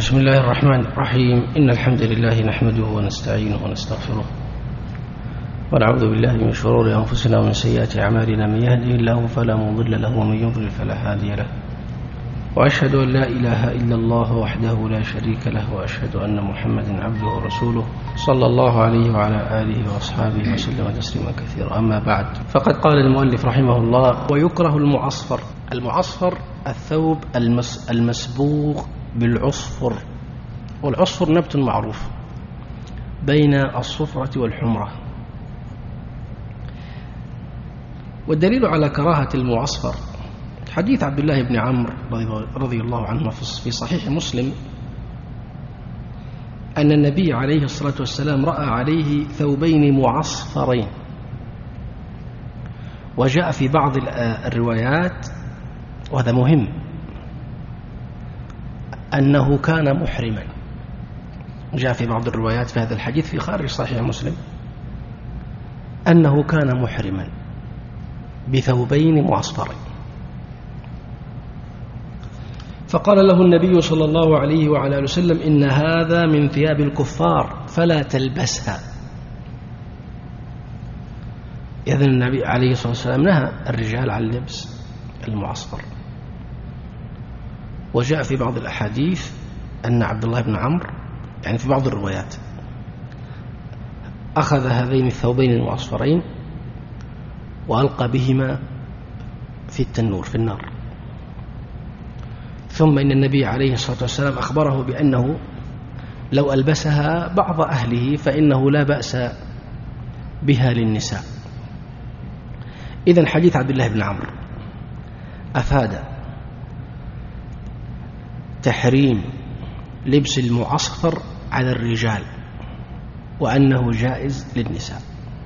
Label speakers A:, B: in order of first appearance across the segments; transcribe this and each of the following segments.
A: بسم الله الرحمن الرحيم. إن الحمد لله نحمده ونستعينه ونستغفره ونعوذ بالله من شرور أنفسنا ومن سيئات أعمالنا. من يهده الله فلا مضل له ومن يضلل فلا هادي له، وأشهد أن لا إله إلا الله وحده لا شريك له، وأشهد أن محمدا عبده ورسوله صلى الله عليه وعلى آله وأصحابه وسلم تسليما كثيرا. أما بعد، فقد قال المؤلف رحمه الله: ويكره المعصفر. المعصفر الثوب المسبوغ بالعصفر، والعصفر نبت معروف بين الصفرة والحمرة. والدليل على كراهة المعصفر حديث عبد الله بن عمرو رضي الله عنه في صحيح مسلم أن النبي عليه الصلاة والسلام رأى عليه ثوبين معصفرين. وجاء في بعض الروايات، وهذا مهم، أنه كان محرما. جاء في بعض الروايات في هذا الحديث في خارج صحيح مسلم أنه كان محرما بثوبين معصفرين. فقال له النبي صلى الله عليه وعلى آله وسلم: إن هذا من ثياب الكفار فلا تلبسها. إذن النبي عليه الصلاة والسلام نهى الرجال عن لبس المعصفر. وجاء في بعض الأحاديث أن عبد الله بن عمرو، يعني في بعض الروايات، أخذ هذين الثوبين المعصفرين وألقى بهما في التنور، في النار. ثم إن النبي عليه الصلاة والسلام أخبره بأنه لو ألبسها بعض أهله فإنه لا بأس بها للنساء. إذن حديث عبد الله بن عمرو أفاد تحريم لبس المعصفر على الرجال، وأنه جائز للنساء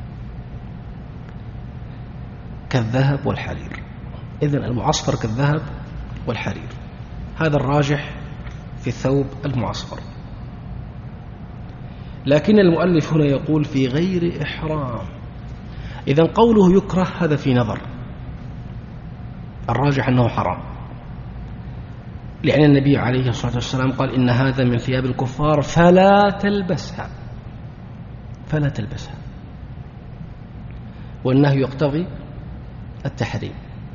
A: كالذهب والحرير. إذن المعصفر كالذهب والحرير، هذا الراجح في الثوب المعصفر. لكن المؤلف هنا يقول في غير إحرام. إذن قوله يكره هذا في نظر، الراجح أنه حرام، لأن النبي عليه الصلاة والسلام قال: إن هذا من ثياب الكفار فلا تلبسها، فلا تلبسها، والنهي يقتضي التحريم.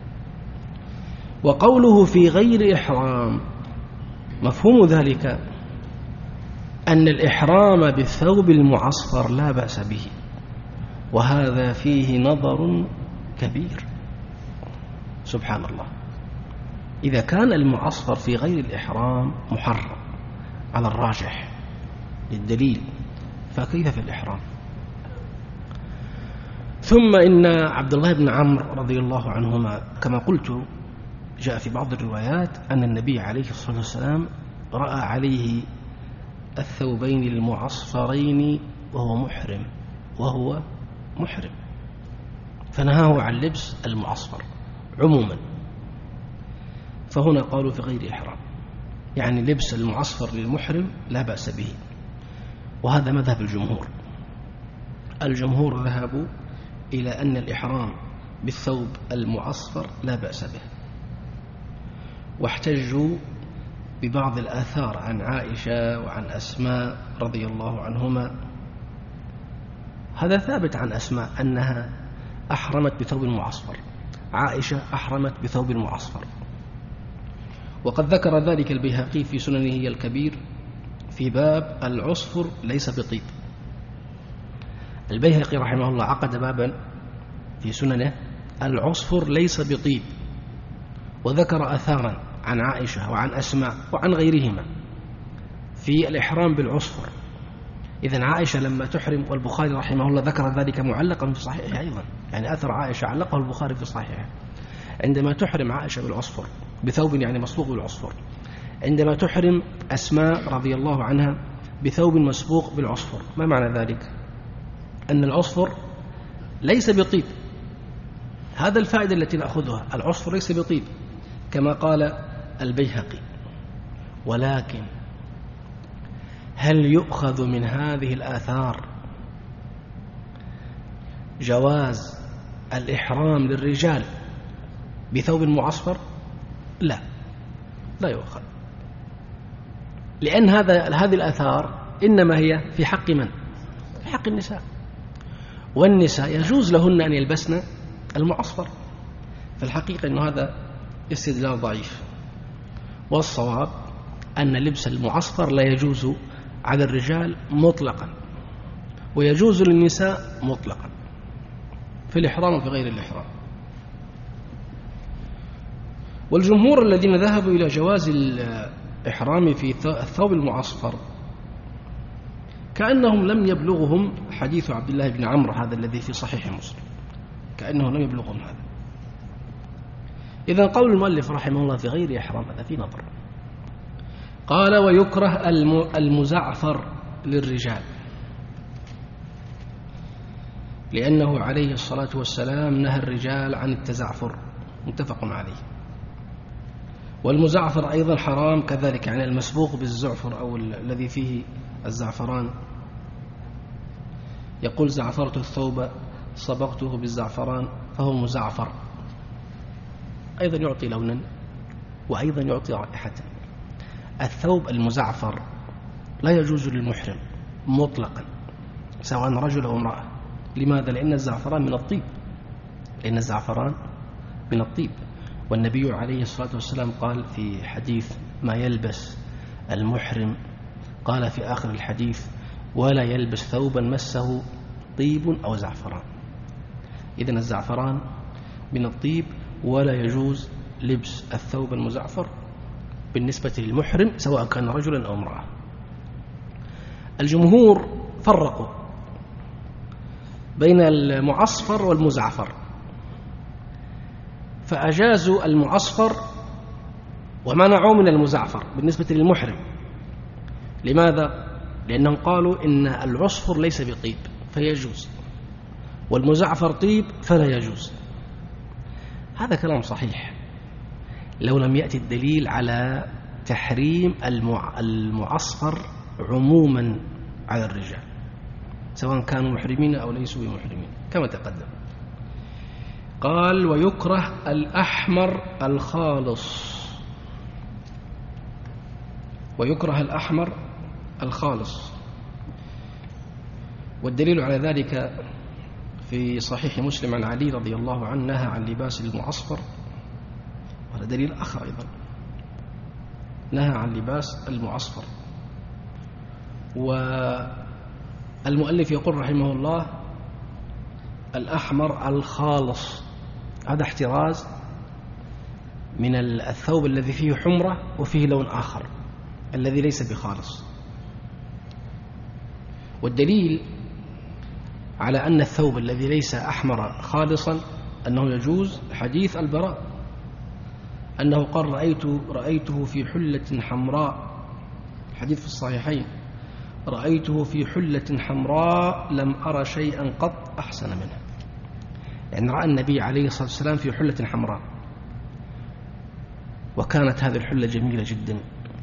A: وقوله في غير إحرام مفهوم ذلك أن الإحرام بالثوب المعصفر لا بأس به، وهذا فيه نظر كبير. سبحان الله، إذا كان المعصفر في غير الإحرام محرم على الراجح للدليل، فكيف في الإحرام؟ ثم إن عبد الله بن عمرو رضي الله عنهما كما قلت جاء في بعض الروايات أن النبي عليه الصلاة والسلام رأى عليه الثوبين المعصفرين وهو محرم، فنهاه عن لبس المعصفر عموما. فهنا قالوا في غير إحرام، يعني لبس المعصفر للمحرم لا بأس به، وهذا مذهب الجمهور. الجمهور ذهبوا إلى أن الإحرام بالثوب المعصفر لا بأس به، واحتجوا ببعض الآثار عن عائشة وعن أسماء رضي الله عنهما. هذا ثابت عن أسماء أنها أحرمت بثوب معصفر، عائشة أحرمت بثوب معصفر. وقد ذكر ذلك البيهقي في سننه الكبير في باب العصفر ليس بطيب. البيهقي رحمه الله عقد بابا في سننه العصفر ليس بطيب، وذكر أثارا عن عائشة وعن أسماء وعن غيرهما في الإحرام بالعصفر. إذن عائشة لما تحرم، والبخاري رحمه الله ذكر ذلك معلقا في صحيحه أيضا، يعني أثر عائشة علقه البخاري في صحيحه، عندما تحرم عائشة بالعصفر بثوب يعني مصبوغ بالعصفر، عندما تحرم أسماء رضي الله عنها بثوب مسبوغ بالعصفر. ما معنى ذلك؟ أن العصفر ليس بطيب، هذا الفائدة التي نأخذها، العصفر ليس بطيب كما قال البيهقي. ولكن هل يؤخذ من هذه الآثار جواز الإحرام للرجال بثوب معصفر؟ لا يؤخذ، لأن هذه الآثار إنما هي في حق من؟ في حق النساء، والنساء يجوز لهن أن يلبسن المعصفر. فالحقيقة أن هذا استدلال ضعيف، والصواب أن لبس المعصفر لا يجوز على الرجال مطلقا، ويجوز للنساء مطلقا في الإحرام وفي غير الإحرام. والجمهور الذين ذهبوا إلى جواز الإحرام في الثوب المعصفر كأنهم لم يبلغهم حديث عبد الله بن عمرو هذا الذي في صحيح مسلم، كأنه لم يبلغهم هذا. إذن قول المؤلف رحمه الله في غير إحرام هذا في نظر. قال: ويكره المزعفر للرجال، لأنه عليه الصلاة والسلام نهى الرجال عن التزعفر، متفق عليه. والمزعفر أيضا حرام كذلك، يعني المسبوق بالزعفر أو الذي فيه الزعفران. يقول: زعفرت الثوب صبغته بالزعفران فهو مزعفر، أيضا يعطي لونا وأيضا يعطي رائحة. الثوب المزعفر لا يجوز للمحرم مطلقا سواء رجل أو امرأة. لماذا؟ لأن الزعفران من الطيب، لأن الزعفران من الطيب. والنبي عليه الصلاة والسلام قال في حديث ما يلبس المحرم، قال في آخر الحديث: ولا يلبس ثوبا مسه طيب أو زعفران. إذن الزعفران من الطيب، ولا يجوز لبس الثوب المزعفر بالنسبة للمحرم سواء كان رجلا أو امرأة. الجمهور فرقوا بين المعصفر والمزعفر، فأجازوا المعصفر ومنعوا من المزعفر بالنسبة للمحرم. لماذا؟ لأنهم قالوا إن العصفر ليس بطيب فيجوز، والمزعفر طيب فلا يجوز. هذا كلام صحيح لو لم يأتي الدليل على تحريم المعصفر عموما على الرجال سواء كانوا محرمين أو ليسوا بمحرمين كما تقدم. قال: ويكره الأحمر الخالص، ويكره الأحمر الخالص. والدليل على ذلك في صحيح مسلم عن علي رضي الله عنه نهى عن لباس المعصفر، وهذا دليل آخر أيضا، نهى عن لباس المعصفر. والمؤلف يقول رحمه الله: الأحمر الخالص، هذا احتراز من الثوب الذي فيه حمرة وفيه لون آخر الذي ليس بخالص. والدليل على أن الثوب الذي ليس أحمر خالصا أنه يجوز حديث البراء أنه قال: رأيته في حلة حمراء، حديث في الصحيحين: رأيته في حلة حمراء لم أرى شيئا قط أحسن منه. يعني رأى النبي عليه الصلاة والسلام في حلة حمراء، وكانت هذه الحلة جميلة جدا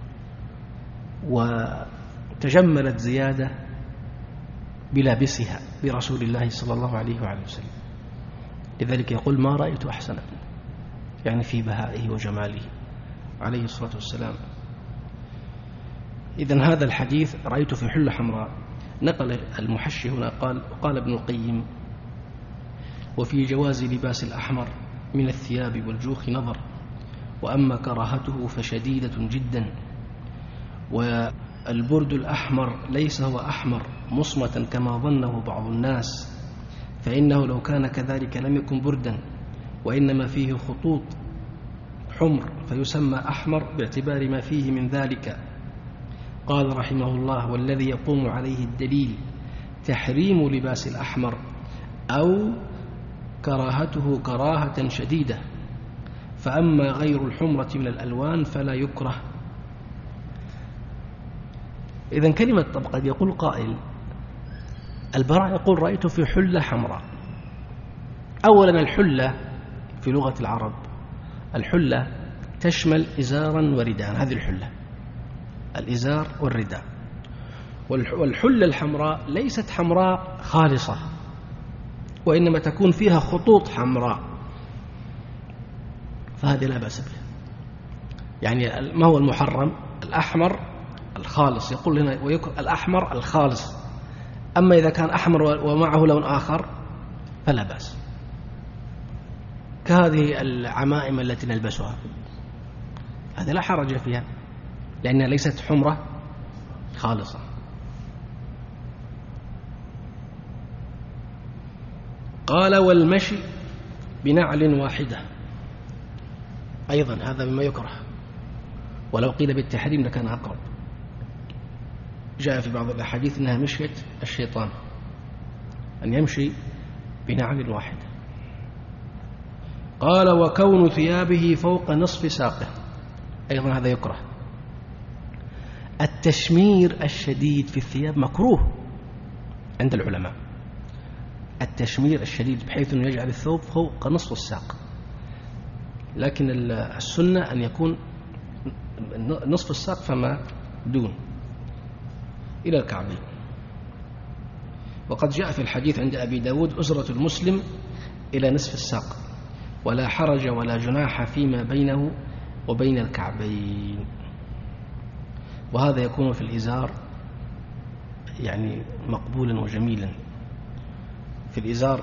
A: وتجملت زيادة بلابسها برسول الله صلى الله عليه وعلى وسلم. لذلك يقول: ما رأيت أحسن منه، يعني في بهائه وجماله عليه الصلاة والسلام. إذن هذا الحديث رأيت في حلة حمراء نقل المحشي هنا قال ابن القيم: وفي جواز لباس الأحمر من الثياب والجوخ نظر، وأما كراهته فشديدة جدا. والبرد الأحمر ليس هو أحمر مصمتا كما ظنه بعض الناس، فإنه لو كان كذلك لم يكن بردا، وإنما فيه خطوط حمر فيسمى أحمر باعتبار ما فيه من ذلك. قال رحمه الله: والذي يقوم عليه الدليل تحريم لباس الأحمر أو كراهته كراهة شديدة، فأما غير الحمرة من الألوان فلا يكره. إذن كلمة قد يقول قائل: البراء يقول رأيته في حلة حمراء. أولا الحلة في لغة العرب الحلة تشمل إزارا ورداء، هذه الحلة الإزار والرداء. والحلة الحمراء ليست حمراء خالصة، وإنما تكون فيها خطوط حمراء، فهذه لا بأس بها. يعني ما هو المحرم؟ الأحمر الخالص، يقول هنا الأحمر الخالص. أما إذا كان أحمر ومعه لون آخر فلا بأس، كهذه العمائم التي نلبسها، هذا لا حرج فيها لأنها ليست حمرة خالصة. قال والمشي بنعل واحدة أيضا هذا مما يكره، ولو قيل بالتحريم لكان أقرب. جاء في بعض الأحاديث أنها مشية الشيطان، أن يمشي بنعل واحدة. قال وكون ثيابه فوق نصف ساقه أيضا هذا يكره. التشمير الشديد في الثياب مكروه عند العلماء، التشمير الشديد بحيث أنه يجعل الثوب فوق نصف الساق، لكن السنة أن يكون نصف الساق فما دون إلى الكعبين. وقد جاء في الحديث عند أبي داود أزرة المسلم إلى نصف الساق ولا حرج ولا جناح فيما بينه وبين الكعبين. وهذا يكون في الإزار يعني مقبولا وجميلا في الإزار.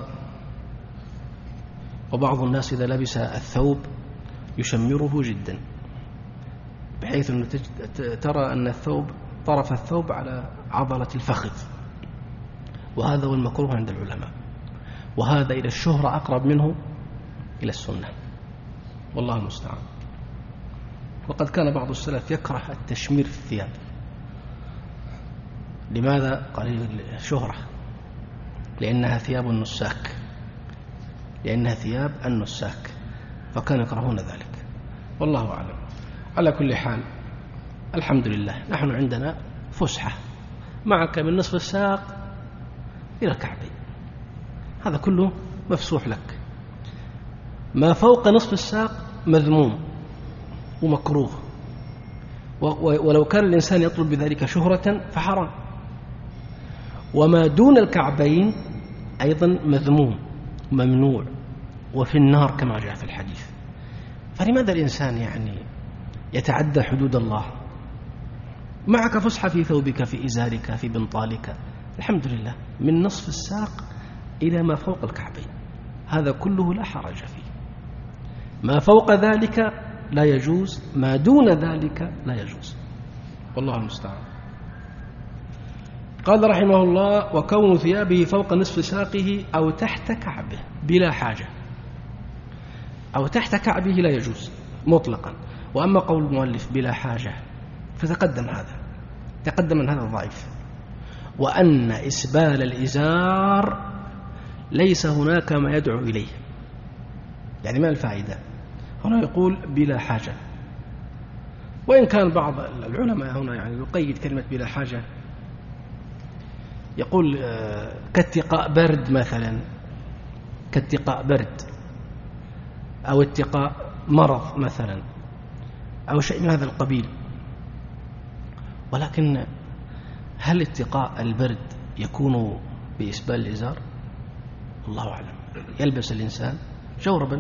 A: وبعض الناس إذا لبس الثوب يشمره جدا بحيث أن ترى أن الثوب طرف الثوب على عضلة الفخذ، وهذا هو المكروه عند العلماء، وهذا إلى الشهرة أقرب منه إلى السنة، والله المستعان. وقد كان بعض السلف يكره التشمير في الثياب. لماذا؟ قال الشهرة، لأنها ثياب النساك، لأنها ثياب النساك، فكانوا يكرهون ذلك، والله أعلم. على كل حال الحمد لله نحن عندنا فسحة، معك من نصف الساق إلى الكعبين، هذا كله مفسوح لك. ما فوق نصف الساق مذموم ومكروه، ولو كان الإنسان يطلب بذلك شهرة فحرام. وما دون الكعبين أيضا مذموم ممنوع وفي النار كما جاء في الحديث. فلماذا الإنسان يعني يتعدى حدود الله؟ معك فسحة في ثوبك، في إزارك، في بنطالك، الحمد لله، من نصف الساق إلى ما فوق الكعبين، هذا كله لا حرج فيه. ما فوق ذلك لا يجوز، ما دون ذلك لا يجوز، والله المستعان. قال رحمه الله وكون ثيابه فوق نصف ساقه أو تحت كعبه بلا حاجة، أو تحت كعبه لا يجوز مطلقا. وأما قول المؤلف بلا حاجة فتقدم أن هذا ضعيف، وأن إسبال الإزار ليس هناك ما يدعو إليه. يعني ما الفائدة؟ هنا يقول بلا حاجة، وإن كان بعض العلماء هنا يعني يقيد كلمة بلا حاجة، يقول كاتقاء برد مثلا، كاتقاء برد أو اتقاء مرض مثلا أو شيء من هذا القبيل. ولكن هل اتقاء البرد يكون بإسبال الإزار؟ الله أعلم. يلبس الإنسان جوربا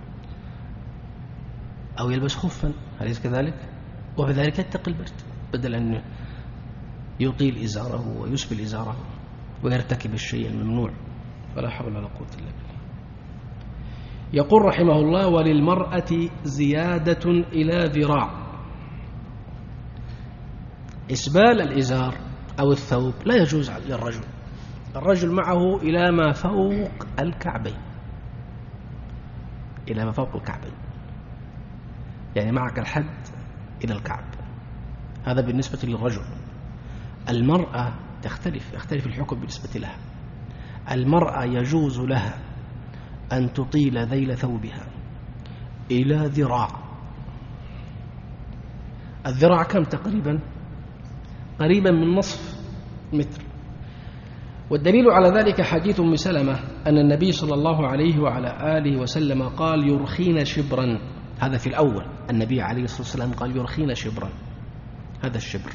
A: أو يلبس خفا، أليس كذلك؟ وبذلك يتقي البرد بدل أن يطيل إزاره ويسبل إزاره ويرتكب الشيء الممنوع، فلا حول ولا قوة إلا بالله. يقول رحمه الله وللمرأة زيادة إلى ذراع. إسبال الإزار أو الثوب لا يجوز للرجل، الرجل معه إلى ما فوق الكعبين، إلى ما فوق الكعبين، يعني معك الحد إلى الكعب، هذا بالنسبة للرجل. المرأة يختلف الحكم بالنسبة لها. المرأة يجوز لها أن تطيل ذيل ثوبها إلى ذراع. الذراع كم تقريبا؟ قريبا من نصف متر. والدليل على ذلك حديث أم سلمة أن النبي صلى الله عليه وعلى آله وسلم قال يرخين شبرا. هذا في الأول، النبي عليه الصلاة والسلام قال يرخين شبرا، هذا الشبر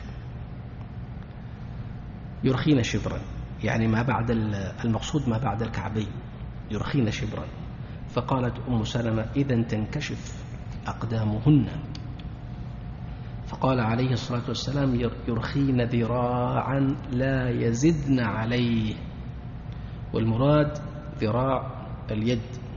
A: يرخين شبرا يعني ما بعد المقصود ما بعد الكعبين، يرخين شبرا. فقالت أم سلمة إذن تنكشف أقدامهن. فقال عليه الصلاة والسلام يرخين ذراعا لا يزدن عليه، والمراد ذراع اليد،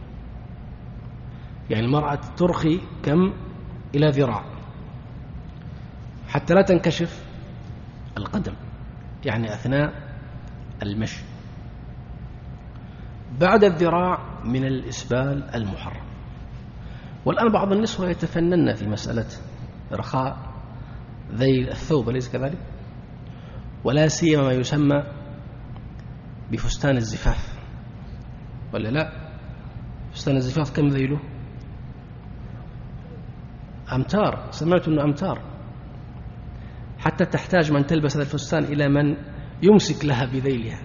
A: يعني المرأة ترخي كم إلى ذراع حتى لا تنكشف القدم، يعني أثناء المشي. بعد الذراع من الإسبال المحرم. والآن بعض النسوة يتفنن في مسألة رخاء ذيل الثوب، أليس كذلك؟ ولا سيما ما يسمى بفستان الزفاف، ولا لا؟ فستان الزفاف كم ذيله؟ أمتار، سمعت أنه أمتار، حتى تحتاج من تلبس هذا الفستان إلى من يمسك لها بذيلها.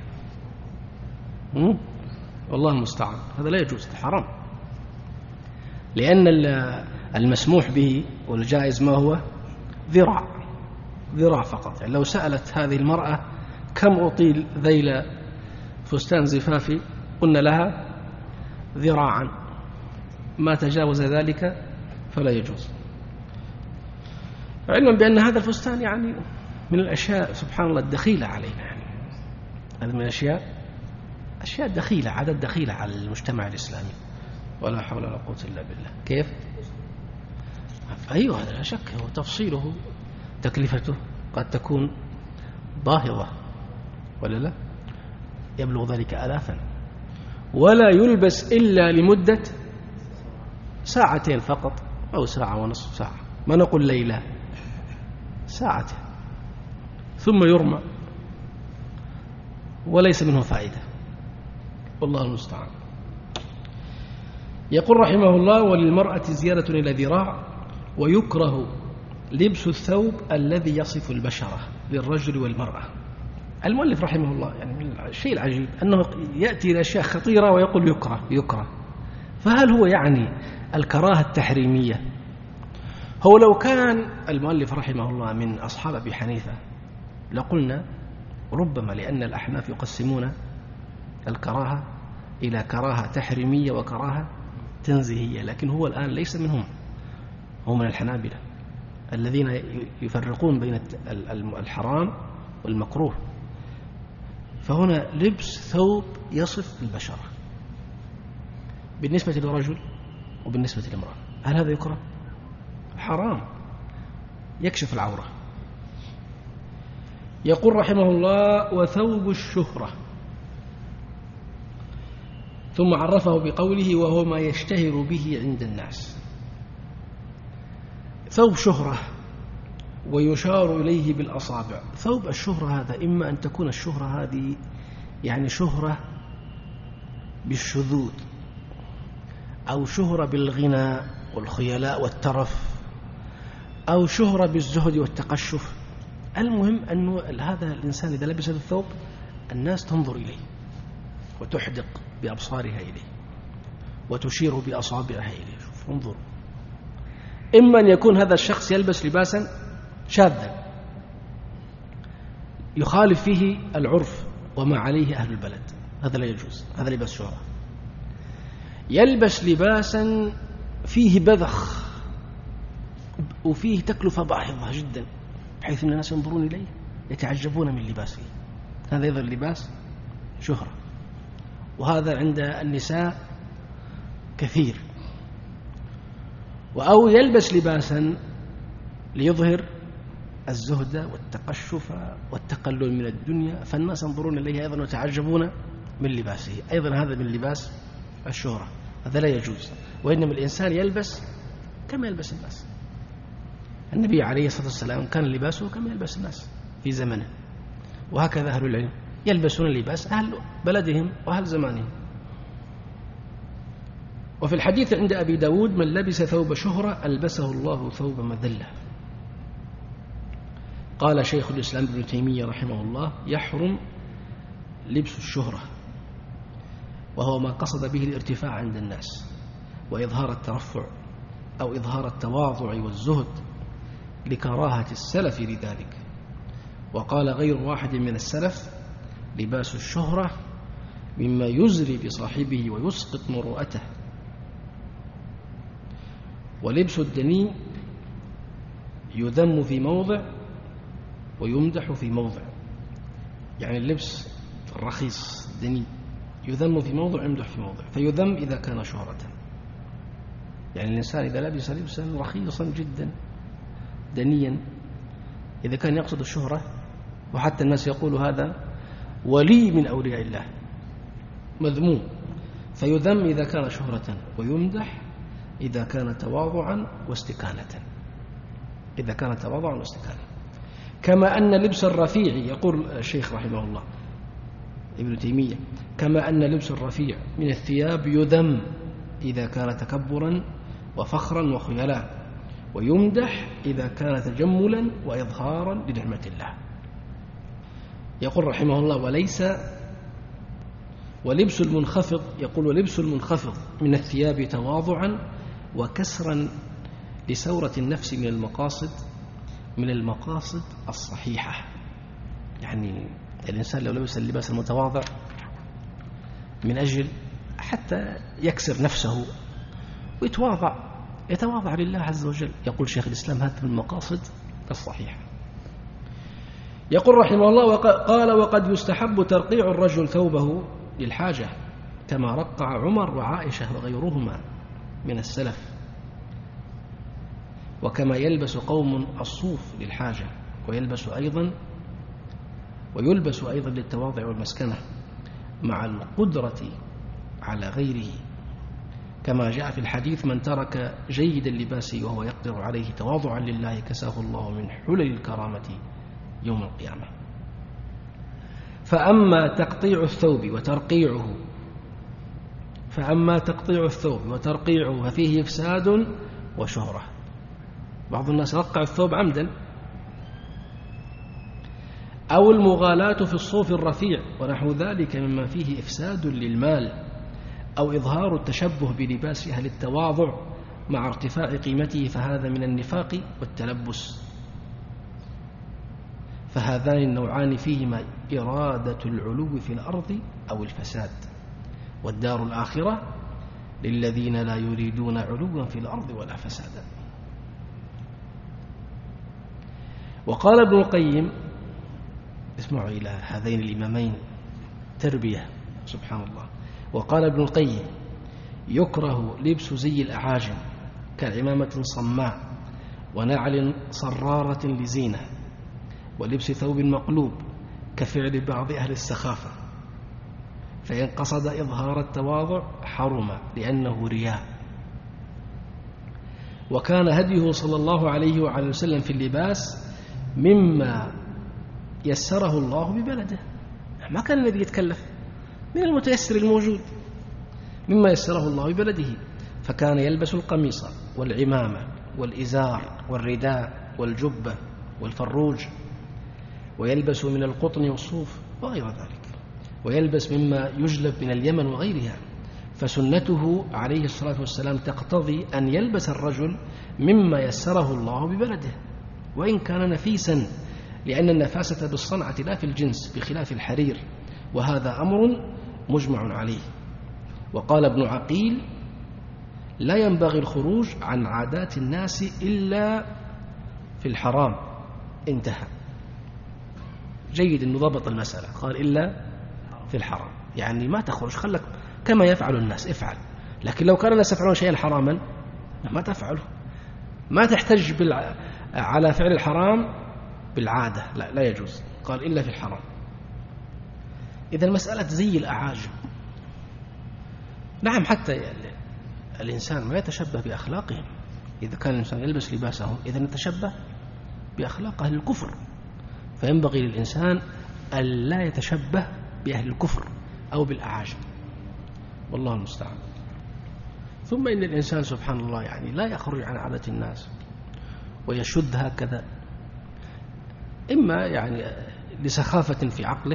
A: والله المستعان، هذا لا يجوز، حرام، لأن المسموح به والجائز ما هو؟ ذراع فقط. يعني لو سألت هذه المرأة كم أطيل ذيل فستان زفافي، قلنا لها ذراعا، ما تجاوز ذلك فلا يجوز، علما بأن هذا الفستان يعني من الأشياء سبحان الله الدخيلة علينا، يعني هذا من أشياء دخيلة، عادات دخيلة على المجتمع الإسلامي، ولا حول ولا قوة إلا بالله. كيف؟ أيوة، هذا لا شك، هو تفصيله تكلفته قد تكون باهظة، ولا لا؟ يبلغ ذلك آلافا، ولا يلبس إلا لمدة ساعتين فقط، أو ساعة ونصف ساعة، ما نقول ليلة، ساعتين، ثم يرمى وليس منه فائدة، والله المستعان. يقول رحمه الله: وللمرأة زيادة إلى ذراع، ويكره لبس الثوب الذي يصف البشرة للرجل والمرأة. المؤلف رحمه الله يعني الشيء العجيب أنه يأتي لأشياء خطيرة ويقول يكره. فهل هو يعني الكراهة التحريمية؟ هو لو كان المؤلف رحمه الله من أصحاب أبي حنيفة لقلنا ربما، لأن الأحناف يقسمون الكراهة إلى كراهة تحريمية وكراهة تنزيهية، لكن هو الآن ليس منهم، هو من الحنابلة الذين يفرقون بين الحرام والمكروه. فهنا لبس ثوب يصف البشرة بالنسبة للرجل وبالنسبة للمرأة، هل هذا يكره؟ حرام، يكشف العورة. يقول رحمه الله: وثوب الشهرة، ثم عرفه بقوله: وهو ما يشتهر به عند الناس. ثوب شهرة ويشار إليه بالأصابع. ثوب الشهرة هذا إما أن تكون الشهرة هذه يعني شهرة بالشذوذ، أو شهرة بالغنى والخيلاء والترف، أو شهرة بالزهد والتقشف. المهم أنه هذا الإنسان إذا لبس الثوب الناس تنظر إليه وتحدق بأبصارها إليه وتشير بأصابعها إليه. شوف، انظر. إما أن يكون هذا الشخص يلبس لباسا شاذا يخالف فيه العرف وما عليه أهل البلد، هذا لا يجوز، هذا لباس شهرة. يلبس لباسا فيه بذخ وفيه تكلفة باهظة جدا بحيث أن الناس ينظرون إليه يتعجبون من لباسه، هذا أيضا لباس شهرة، وهذا عند النساء كثير. أو يلبس لباسا ليظهر الزهد والتقشف والتقلل من الدنيا، فالناس ينظرون إليه أيضا ويتعجبون من لباسه، أيضا هذا من لباس الشهرة، هذا لا يجوز. وإنما الإنسان يلبس كما يلبس الناس. النبي عليه الصلاة والسلام كان لباسه كما يلبس الناس في زمنه، وهكذا أهل العلم يلبسون لباس أهل بلدهم وأهل زمانهم. وفي الحديث عند أبي داود: من لبس ثوب شهرة ألبسه الله ثوب مذلة. قال شيخ الإسلام ابن تيمية رحمه الله: يحرم لبس الشهرة، وهو ما قصد به الارتفاع عند الناس وإظهار الترفع أو إظهار التواضع والزهد، لكراهة السلف لذلك. وقال غير واحد من السلف: لباس الشهرة مما يزري بصاحبه ويسقط مروءته، ولبس الدني يذم في موضع ويمدح في موضع. يعني اللبس الرخيص الدني يذم في موضع ويمدح في موضع. فيذم إذا كان شهرة، يعني الإنسان إذا لبس لبسا رخيصا جدا دنيا، إذا كان يقصد الشهرة، وحتى الناس يقول هذا ولي من أولياء الله، مذموم. فيذم إذا كان شهرة، ويمدح إذا كان تواضعا واستكانة، إذا كان تواضعا واستكانة. كما أن لبس الرفيع، يقول الشيخ رحمه الله ابن تيمية، كما أن لبس الرفيع من الثياب يذم إذا كان تكبرا وفخرا وخيلاء، ويمدح إذا كان تجملا وإظهارا لنعمة الله. يقول رحمه الله ولبس المنخفض، يقول ولبس المنخفض من الثياب تواضعا وكسرا لسورة النفس من المقاصد الصحيحة. يعني الإنسان لو لبس اللباس المتواضع من أجل حتى يكسر نفسه ويتواضع لله عز وجل، يقول شيخ الإسلام هذا من المقاصد الصحيحة. يقول رحمه الله قال وقد يستحب ترقيع الرجل ثوبه للحاجة، كما رقع عمر وعائشة وغيرهما من السلف، وكما يلبس قوم الصوف للحاجة، ويلبس أيضا للتواضع والمسكنة مع القدرة على غيره، كما جاء في الحديث من ترك جيد اللباس وهو يقدر عليه تواضعا لله كساه الله من حلل الكرامة يوم القيامة. فأما تقطيع الثوب وترقيعه ففيه إفساد وشهرة. بعض الناس رقع الثوب عمدا، أو المغالاة في الصوف الرفيع ونحو ذلك مما فيه إفساد للمال، أو إظهار التشبه بلباس أهل التواضع مع ارتفاع قيمته، فهذا من النفاق والتلبس. فهذان النوعان فيهما إرادة العلو في الأرض أو الفساد، والدار الآخرة للذين لا يريدون علوا في الأرض ولا فسادا. وقال ابن القيم، اسمعوا إلى هذين الإمامين تربية سبحان الله. وقال ابن القيم يكره لبس زي الأعاجم كالعمامة صماء ونعل صرارة لزينة، ولبس ثوب مقلوب كفعل بعض أهل السخافة، فإن قصد إظهار التواضع حرم لأنه رياء. وكان هديه صلى الله عليه وعلى وسلم في اللباس مما يسره الله ببلده، ما كان الذي يتكلف، من المتيسر الموجود مما يسره الله ببلده. فكان يلبس القميص والعمامة والإزار والرداء والجبة والفروج، ويلبس من القطن والصوف وغير ذلك، ويلبس مما يجلب من اليمن وغيرها. فسنته عليه الصلاة والسلام تقتضي أن يلبس الرجل مما يسره الله ببلده وإن كان نفيسا، لأن النفاسة بالصنعة لا في الجنس بخلاف الحرير، وهذا أمر مجمع عليه. وقال ابن عقيل لا ينبغي الخروج عن عادات الناس إلا في الحرام. انتهى. جيد أنه ضبط المسألة، قال إلا في الحرام، يعني ما تخرج، خلك كما يفعل الناس افعل، لكن لو كان الناس يفعلون شيئا حراما ما تفعله، ما تحتج على فعل الحرام بالعادة، لا يجوز. قال إلا في الحرام. إذا مسألة زي الأعاجم، نعم حتى الإنسان ما يتشبه بأخلاقهم. إذا كان الإنسان يلبس لباسهم إذا نتشبه بأخلاق أهل الكفر، فينبغي للإنسان أن لا يتشبه بأهل الكفر أو بالأعاجم، والله المستعان. ثم إن الإنسان سبحان الله يعني لا يخرج عن عادة الناس ويشد هكذا، إما يعني لسخافة في عقله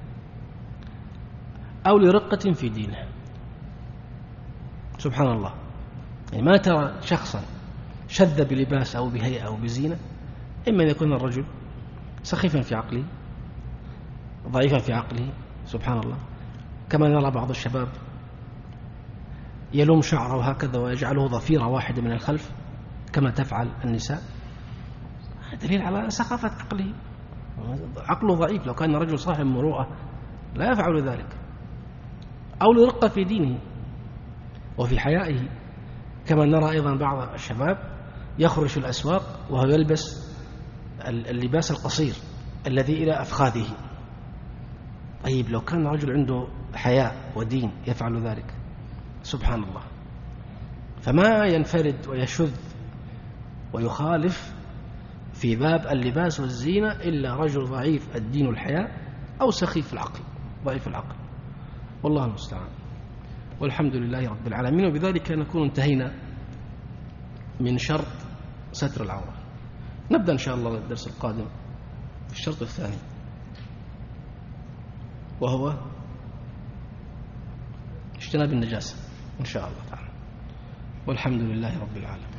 A: أو لرقة في دينه. سبحان الله، يعني ما ترى شخصا شذ بلباس أو بهيئة أو بزينة، إما أن يكون الرجل سخيفا في عقله ضعيفا في عقله، سبحان الله، كما نرى بعض الشباب يلوم شعره هكذا ويجعله ضفيرة واحدة من الخلف كما تفعل النساء. دليل على سخافة عقله، عقله ضعيف. لو كان رجل صاحب مروءة لا يفعل ذلك، أو لرقة في دينه وفي حيائه. كما نرى أيضا بعض الشباب يخرج في الأسواق وهو يلبس اللباس القصير الذي إلى أفخاذه. طيب لو كان رجل عنده حياء ودين يفعل ذلك، سبحان الله. فما ينفرد ويشذ ويخالف في باب اللباس والزينة إلا رجل ضعيف الدين والحياء أو سخيف العقل، ضعيف العقل، والله المستعان. والحمد لله رب العالمين. وبذلك نكون انتهينا من شرط ستر العورة. نبدأ إن شاء الله الدرس القادم في الشرط الثاني، وهو اجتناب النجاسة إن شاء الله تعالى. والحمد لله رب العالمين.